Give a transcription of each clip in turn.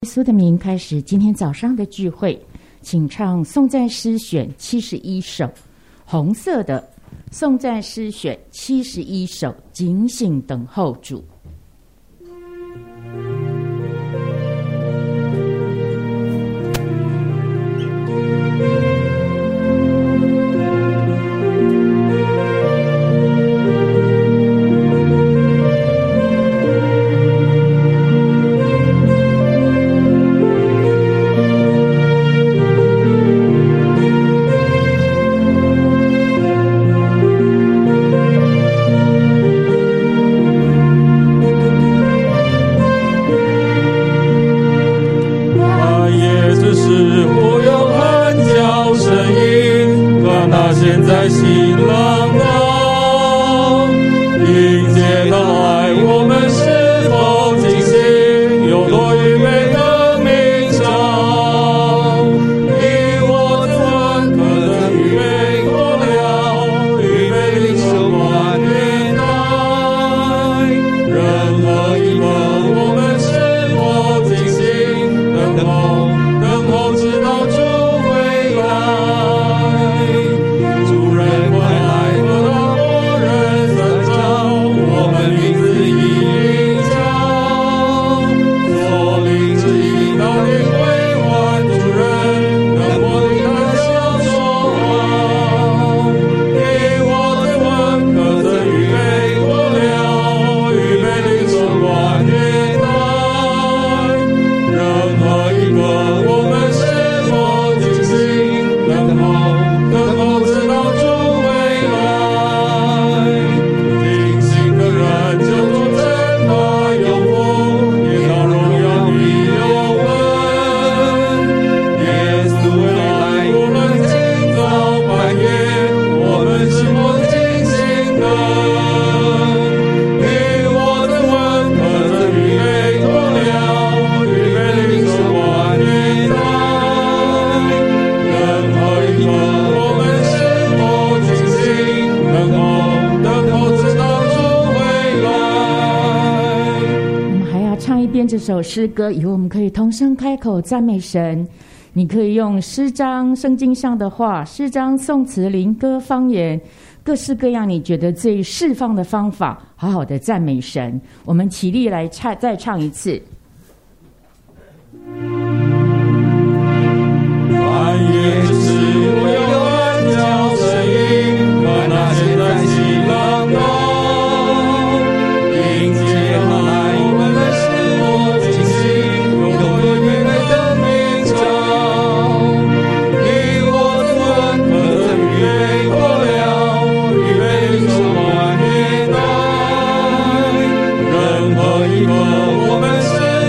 耶稣的名开始今天早上的聚会，请唱颂赞诗选71首，红色的颂赞诗选71首，警醒等候主。这首诗歌以后我们可以同声开口赞美神，你可以用诗章圣经上的话，诗章颂词灵歌方言，各式各样你觉得最释放的方法，好好的赞美神。我们起立来再唱一次。 半夜之时我有暗叫声音，看那现在喜浪高，迎接海我们的是我惊醒，有多预备的名称，你我的魂可曾预备过了，预备领受万年代，任何一刻我们是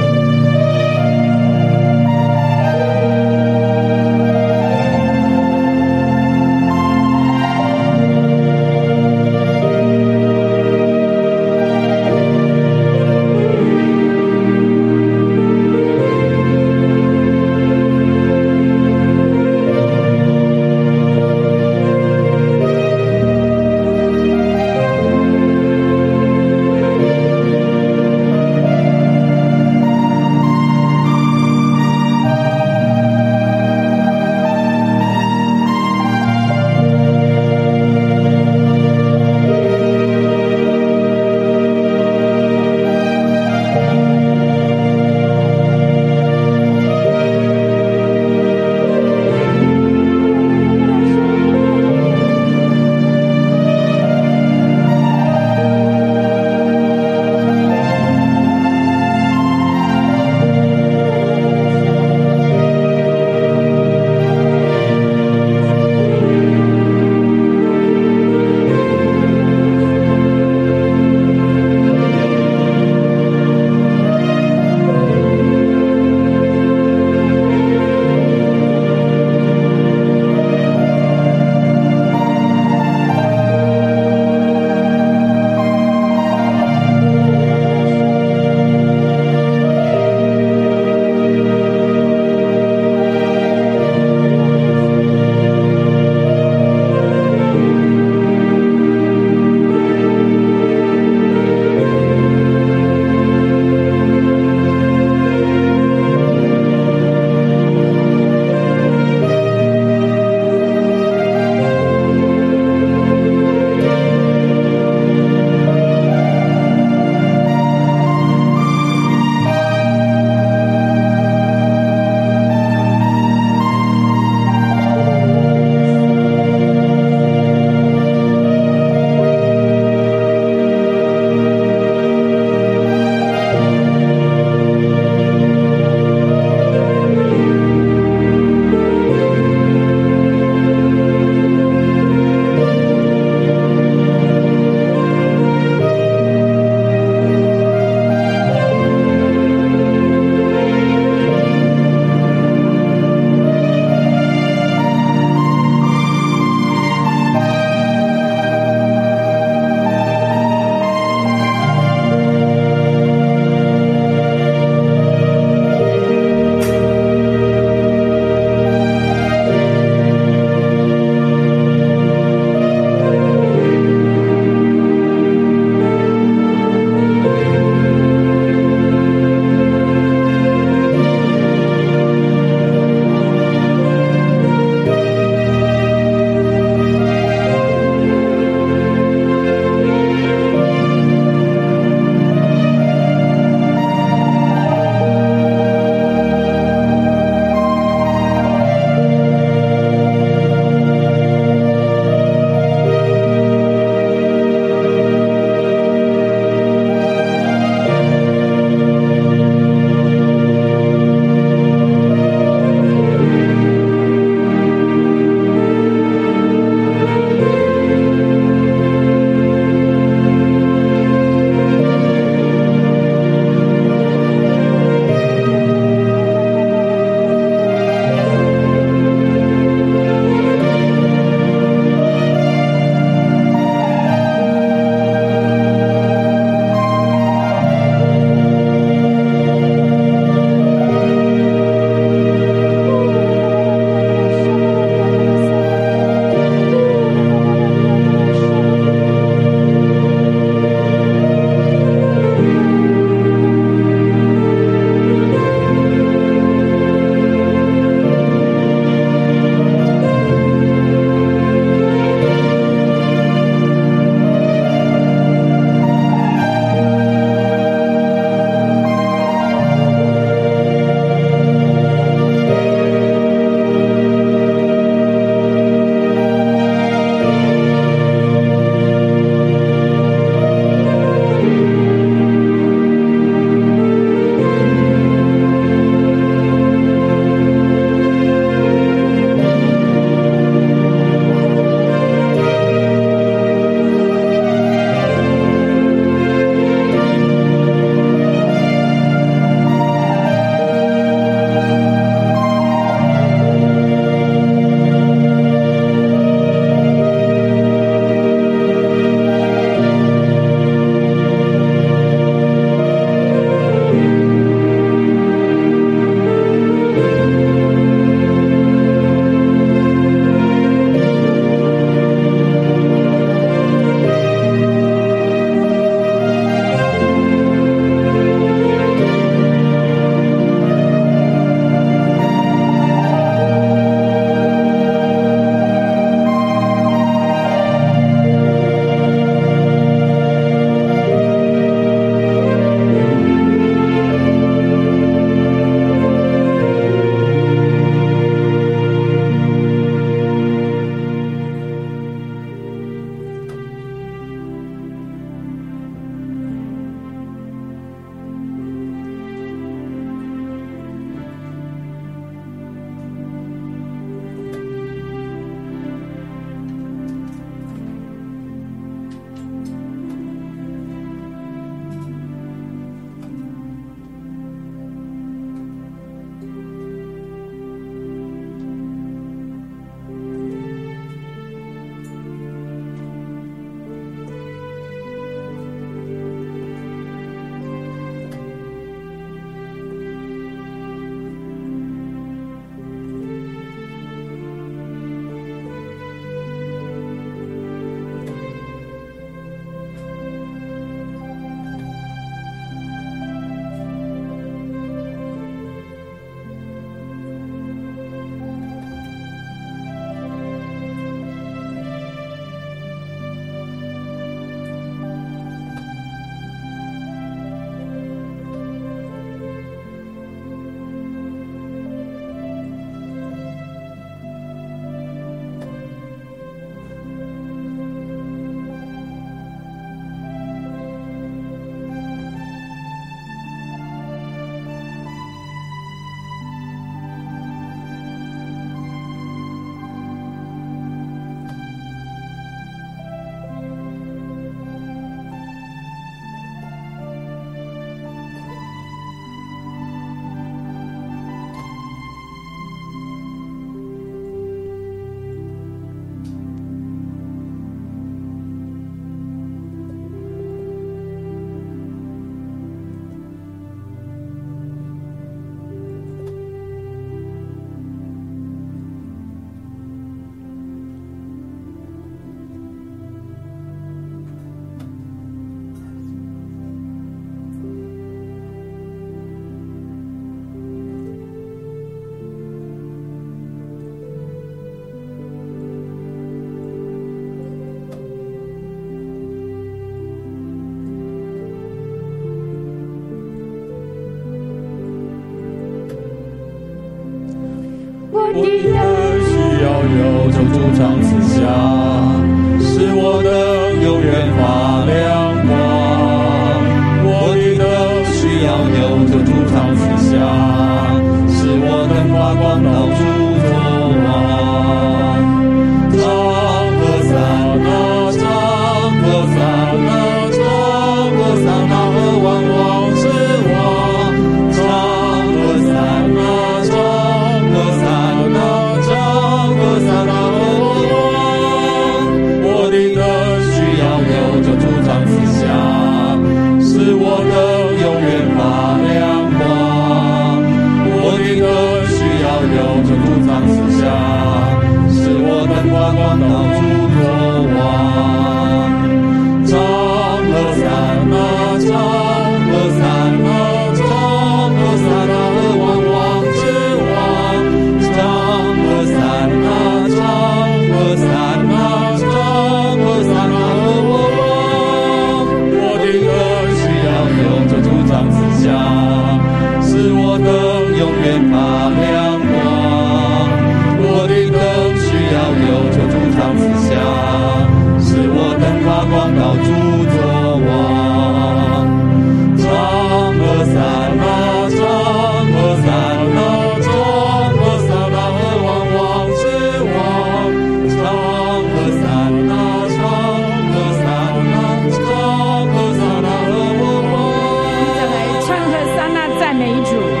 的需要有救主常赐下，使我的永远发亮光。我的灯需要有救主常赐下，使我能发光到处作王。唱和撒那，唱和撒那，唱和撒那和万王之王。唱和撒那，唱和撒那，唱和撒那和万王。我的灯需要有救主常赐下，使我的永远发亮光。我的灯需要有救主常赐下，使我能发光到处作王。唱和撒那，唱和撒那，唱和撒那和万王之王。唱和撒那，唱和撒那，唱和撒那和万王。我的灯需要有救主常赐下，使我能永远发亮光。我的灯需要有救主常赐下，使我能发光到处作王。唱和撒那，唱和撒那，唱和撒那和万王之王。唱和撒那，唱和撒那，唱和撒那和万王。 再来唱和撒那赞美主。